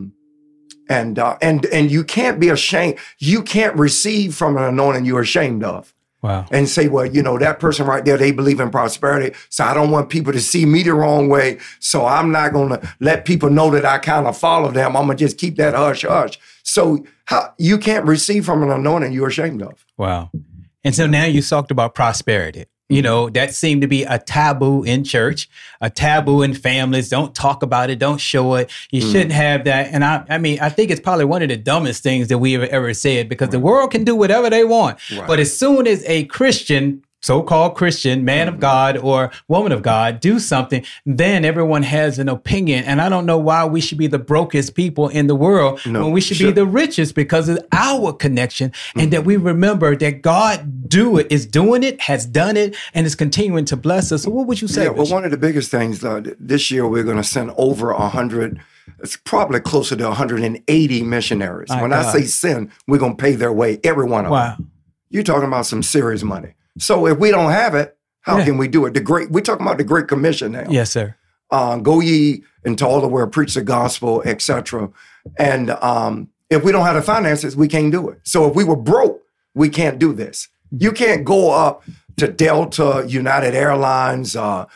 you can't be ashamed. You can't receive from an anointing you're ashamed of. Wow. And say, well, that person right there, they believe in prosperity. So I don't want people to see me the wrong way. So I'm not going to let people know that I kind of follow them. I'm going to just keep that hush, hush. So you can't receive from an anointing you're ashamed of. Wow. And so now you talked about prosperity. You know, that seemed to be a taboo in church, a taboo in families. Don't talk about it. Don't show it. You shouldn't have that. And I mean, I think it's probably one of the dumbest things that we have ever said, because the world can do whatever they want. Right. But as soon as a Christian, so-called Christian, man of God or woman of God, do something, then everyone has an opinion. And I don't know why we should be the brokest people in the world when we should be the richest, because of our connection, and that we remember that God is doing it, has done it, and is continuing to bless us. So what would you say? Yeah, well, one of the biggest things, this year we're going to send over 100, it's probably closer to 180 missionaries. When I say send, we're going to pay their way, every one of them. You're talking about some serious money. So if we don't have it, how can we do it? We're talking about the Great Commission now. Yes, sir. Go ye into all the world, preach the gospel, etc. And if we don't have the finances, we can't do it. So if we were broke, we can't do this. You can't go up to Delta, United Airlines,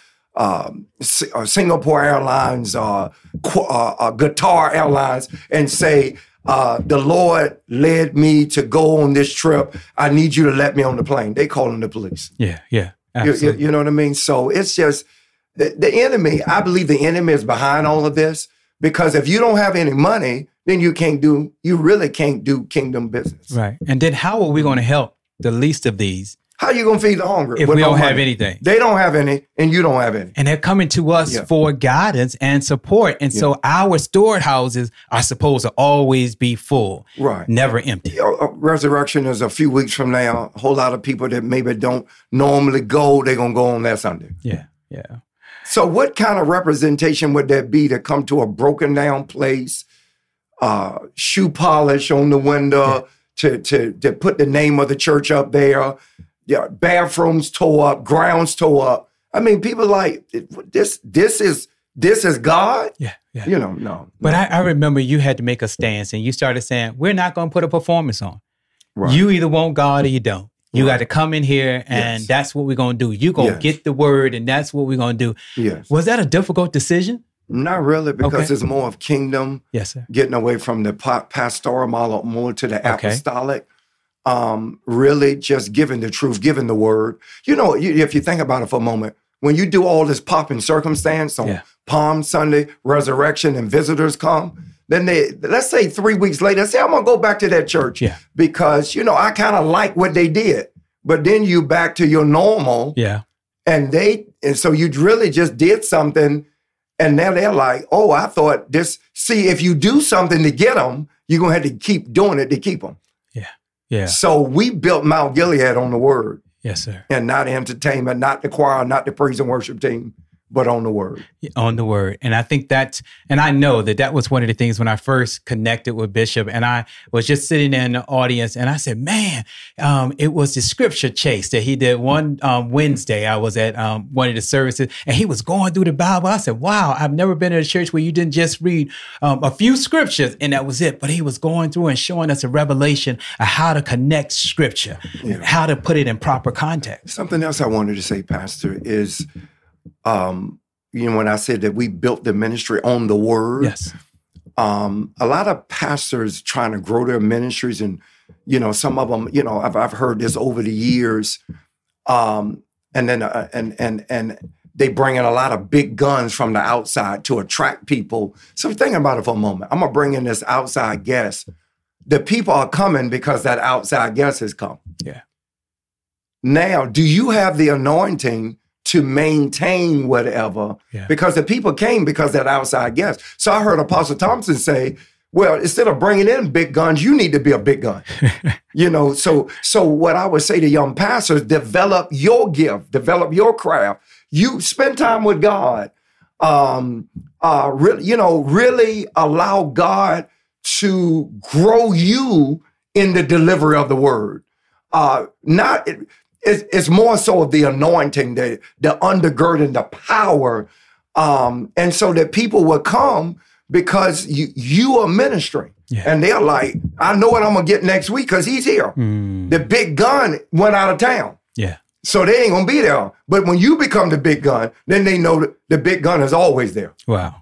Singapore Airlines, Qatar Airlines, and say, the Lord led me to go on this trip. I need you to let me on the plane. They calling the police. Yeah. Absolutely. You know what I mean? So it's just the enemy. I believe the enemy is behind all of this, because if you don't have any money, then you really can't do kingdom business. Right. And then how are we going to help the least of these? How are you going to feed the hungry if we don't have anything? They don't have any, and you don't have any. And they're coming to us for guidance and support. And so our storehouses are supposed to always be full, never empty. Resurrection is a few weeks from now. A whole lot of people that maybe don't normally go, they're going to go on that Sunday. Yeah. So what kind of representation would that be to come to a broken down place, shoe polish on the window, to put the name of the church up there? Yeah, bathrooms tore up, grounds tore up. I mean, people like this is God. Yeah. You know, no. But I remember you had to make a stance, and you started saying, we're not going to put a performance on. Right. You either want God or you don't. You got to come in here, and that's what we're going to do. You're going to get the word, and that's what we're going to do. Yes. Was that a difficult decision? Not really, because it's more of kingdom. Yes, sir. Getting away from the pastoral model more to the apostolic. Really just giving the truth, giving the word. You know, if you think about it for a moment, when you do all this pomp and circumstance on Palm Sunday, resurrection, and visitors come, then let's say 3 weeks later, say, I'm going to go back to that church because, you know, I kind of like what they did. But then you back to your normal. Yeah. And so you really just did something. And now they're like, oh, I thought this. See, if you do something to get them, you're going to have to keep doing it to keep them. Yeah. So we built Mount Gilead on the word. Yes, sir. And not entertainment, not the choir, not the praise and worship team, but on the word. On the word. And I think and I know that was one of the things when I first connected with Bishop, and I was just sitting there in the audience, and I said, man, it was the scripture chase that he did one Wednesday. I was at one of the services, and he was going through the Bible. I said, wow, I've never been in a church where you didn't just read a few scriptures and that was it. But he was going through and showing us a revelation of how to connect scripture, how to put it in proper context. Something else I wanted to say, Pastor, is you know, when I said that we built the ministry on the word, a lot of pastors trying to grow their ministries, and, you know, some of them, you know, I've heard this over the years, and then and they bring in a lot of big guns from the outside to attract people. So think about it for a moment. I'm gonna bring in this outside guest. The people are coming because that outside guest has come. Yeah. Now, do you have the anointing to maintain whatever? Because the people came because that outside guest. So I heard Apostle Thompson say, well, instead of bringing in big guns, you need to be a big gun. You know, so what I would say to young pastors, develop your gift, develop your craft. You spend time with God. Really, you know, really allow God to grow you in the delivery of the word. It's more so of the anointing, the undergirding, the power. And so that people will come because you are ministering. And they're like, I know what I'm going to get next week because he's here. The big gun went out of town. Yeah. So they ain't going to be there. But when you become the big gun, then they know that the big gun is always there. Wow.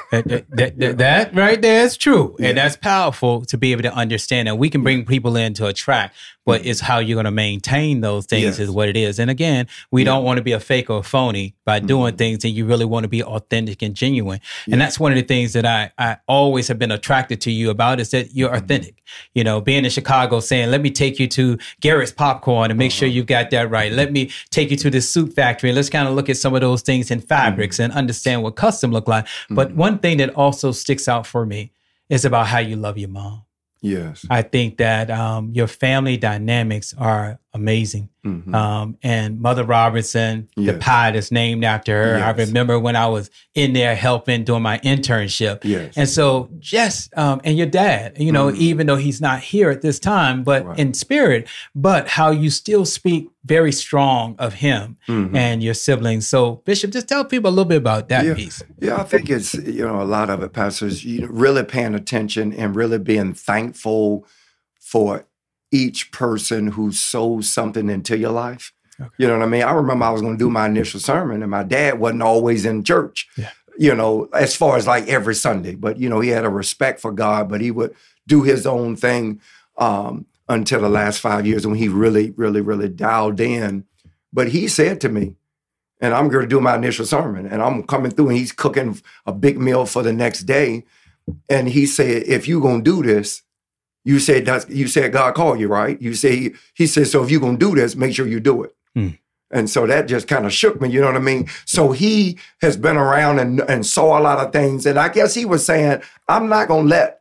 that right there is true. Yeah. And that's powerful to be able to understand. And we can bring people in to attract, but it's how you're going to maintain those things is what it is. And again, we don't want to be a fake or a phony by doing things, and you really want to be authentic and genuine. And that's one of the things that I always have been attracted to you about, is that you're authentic. You know, being in Chicago, saying, let me take you to Garrett's Popcorn and make sure you got that right. Let me take you to this soup factory. And let's kind of look at some of those things in fabrics and understand what custom look like. But one thing that also sticks out for me is about how you love your mom. Yes. I think that your family dynamics are amazing. And Mother Robertson, the pie that's named after her. Yes. I remember when I was in there helping doing my internship. Yes. And so just, and your dad, you know, even though he's not here at this time, but in spirit, but how you still speak very strong of him and your siblings. So Bishop, just tell people a little bit about that piece. Yeah, I think it's, you know, a lot of it, pastors, you know, really paying attention and really being thankful for each person who sows something into your life. Okay. You know what I mean? I remember I was going to do my initial sermon and my dad wasn't always in church, you know, as far as like every Sunday. But, you know, he had a respect for God, but he would do his own thing until the last 5 years when he really, really, really dialed in. But he said to me, and I'm going to do my initial sermon, and I'm coming through and he's cooking a big meal for the next day. And he said, if you're going to do this, you said God called you, right? You say, he said, so if you're going to do this, make sure you do it. And so that just kind of shook me, you know what I mean? So he has been around and saw a lot of things. And I guess he was saying, I'm not going to let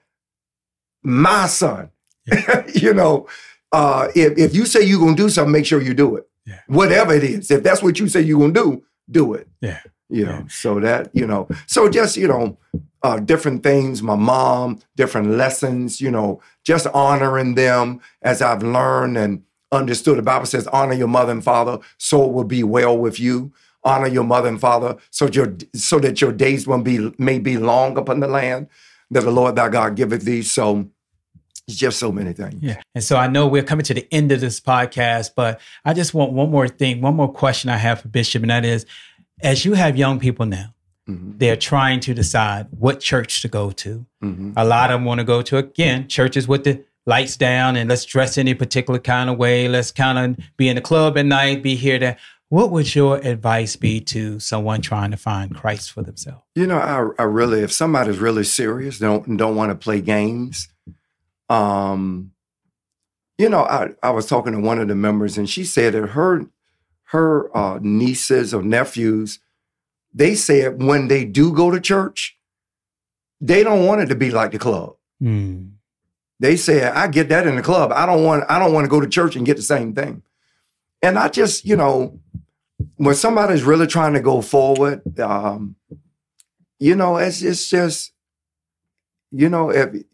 my son, you know, if you say you're going to do something, make sure you do it. Yeah. Whatever it is. If that's what you say you're going to do it. Yeah. You know, so that, you know, so just, you know, different things, my mom, different lessons, you know, just honoring them as I've learned and understood. The Bible says, honor your mother and father, so it will be well with you. Honor your mother and father, so that your days may be long upon the land that the Lord thy God giveth thee. So it's just so many things. Yeah. And so I know we're coming to the end of this podcast, but I just want one more question I have for Bishop, and that is, as you have young people now, they're trying to decide what church to go to. A lot of them want to go to, again, churches with the lights down and let's dress any particular kind of way. Let's kind of be in the club at night, be here, there. What would your advice be to someone trying to find Christ for themselves? You know, I really, if somebody's really serious, don't want to play games. You know, I was talking to one of the members and she said that her nieces or nephews, they said when they do go to church, they don't want it to be like the club. They said, I get that in the club. I don't want to go to church and get the same thing. And I just, you know, when somebody's really trying to go forward, you know, it's just, you know,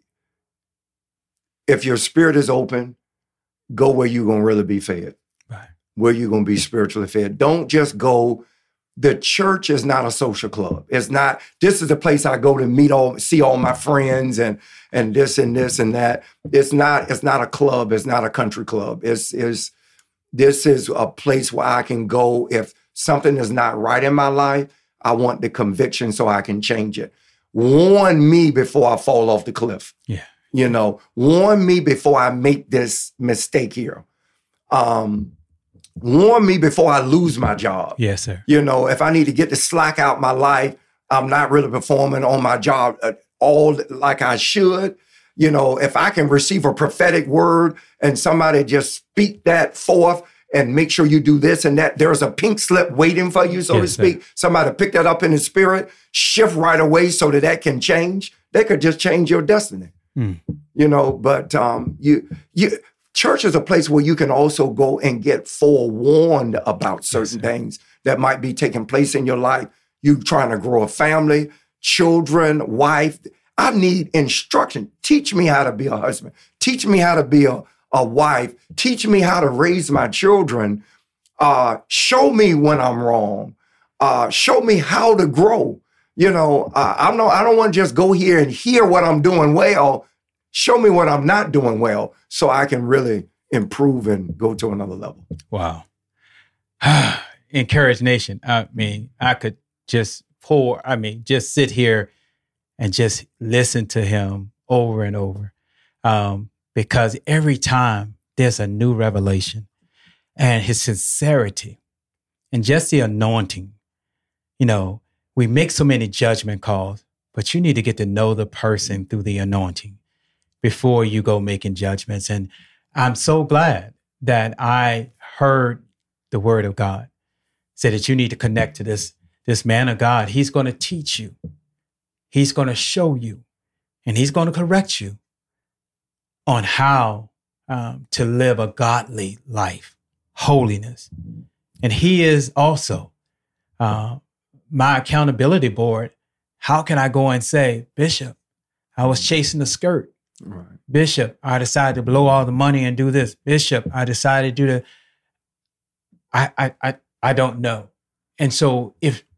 if your spirit is open, go where you're going to really be fed. Right. Where you're going to be spiritually fed. Don't just go. The church is not a social club. It's not, this is the place I go to see all my friends and this and this and that. It's not a club. It's not a country club. This is a place where I can go. If something is not right in my life, I want the conviction so I can change it. Warn me before I fall off the cliff. Yeah. You know, warn me before I make this mistake here. Warn me before I lose my job. Yes, sir. You know, if I need to get the slack out my life, I'm not really performing on my job at all like I should. You know, if I can receive a prophetic word and somebody just speak that forth and make sure you do this and that, there's a pink slip waiting for you, so to speak. Sir. Somebody pick that up in the spirit, shift right away so that can change. They could just change your destiny. You know, but church is a place where you can also go and get forewarned about certain things that might be taking place in your life. You trying to grow a family, children, wife. I need instruction. Teach me how to be a husband. Teach me how to be a wife. Teach me how to raise my children. Show me when I'm wrong. Show me how to grow. You know, I don't want to just go here and hear what I'm doing well. Show me what I'm not doing well so I can really improve and go to another level. Wow. Encourage Nation. I mean, I could just just sit here and just listen to him over and over. Because every time there's a new revelation, and his sincerity and just the anointing. You know, we make so many judgment calls, but you need to get to know the person through the anointing before you go making judgments. And I'm so glad that I heard the word of God say that you need to connect to this man of God. He's going to teach you. He's going to show you, and he's going to correct you on how to live a godly life, holiness. And he is also my accountability board. How can I go and say, Bishop, I was chasing the skirt. Right. Bishop, I decided to blow all the money and do this. Bishop, I decided to do I don't know. And so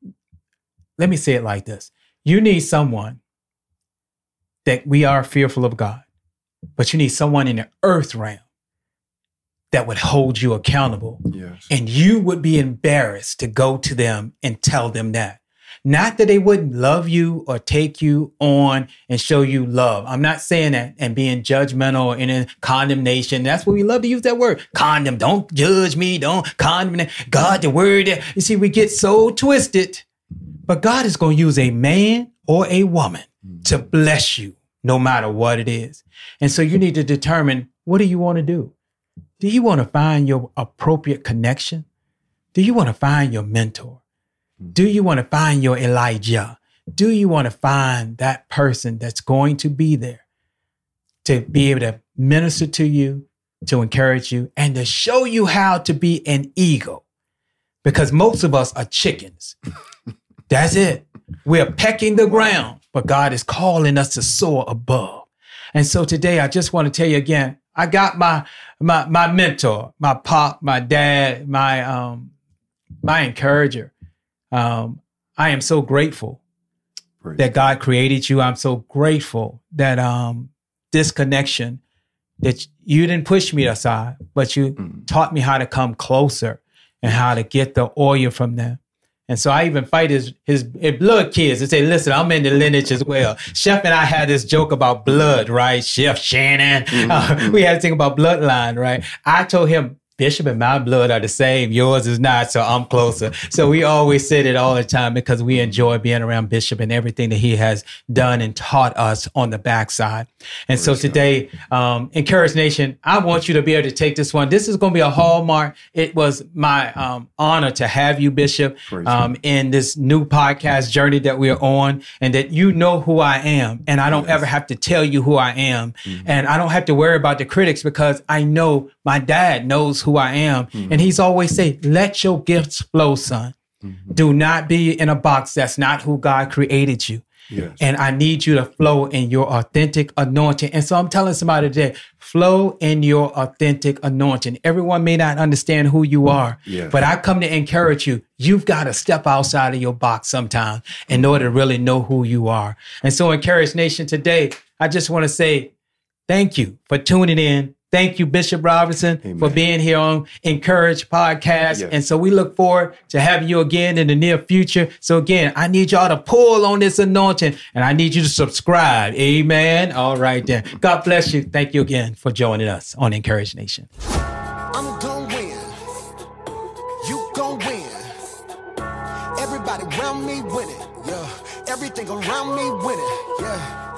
let me say it like this. You need someone that we are fearful of God, but you need someone in the earth realm that would hold you accountable. Yes. And you would be embarrassed to go to them and tell them that. Not that they wouldn't love you or take you on and show you love. I'm not saying that and being judgmental or in condemnation. That's what we love to use that word. Condemn. Don't judge me. Don't condemn. God, the word. You see, we get so twisted. But God is going to use a man or a woman to bless you no matter what it is. And so you need to determine, what do you want to do? Do you want to find your appropriate connection? Do you want to find your mentor? Do you want to find your Elijah? Do you want to find that person that's going to be there to be able to minister to you, to encourage you, and to show you how to be an eagle? Because most of us are chickens. That's it. We're pecking the ground, but God is calling us to soar above. And so today, I just want to tell you again, I got my mentor, my pop, my dad, my encourager. I am so grateful that God created you. I'm so grateful that this connection, that you didn't push me aside, but you taught me how to come closer and how to get the oil from them. And so I even fight his blood kids and say, listen, I'm in the lineage as well. Chef and I had this joke about blood, right? Chef Shannon. We had to think about bloodline, right? I told him, Bishop and my blood are the same. Yours is not, so I'm closer. So we always say it all the time because we enjoy being around Bishop and everything that he has done and taught us on the backside. And so today, Encourage Nation, I want you to be able to take this one. This is going to be a hallmark. It was my honor to have you, Bishop, in this new podcast journey that we're on, and that you know who I am. And I don't ever have to tell you who I am. And I don't have to worry about the critics because I know my dad knows who I am. And he's always say, let your gifts flow, son. Do not be in a box. That's not who God created you. Yes. And I need you to flow in your authentic anointing. And so I'm telling somebody today, flow in your authentic anointing. Everyone may not understand who you are, but I come to encourage you. You've got to step outside of your box sometimes in order to really know who you are. And so Encourage Nation, today, I just want to say thank you for tuning in. Thank you, Bishop Robinson, for being here on Encourage Podcast. Yes. And so we look forward to having you again in the near future. So again, I need y'all to pull on this anointing, and I need you to subscribe. Amen. All right, then. God bless you. Thank you again for joining us on Encourage Nation. I'm gonna win. You gonna win. Everybody around me winning. Yeah. Everything around me winning. Yeah.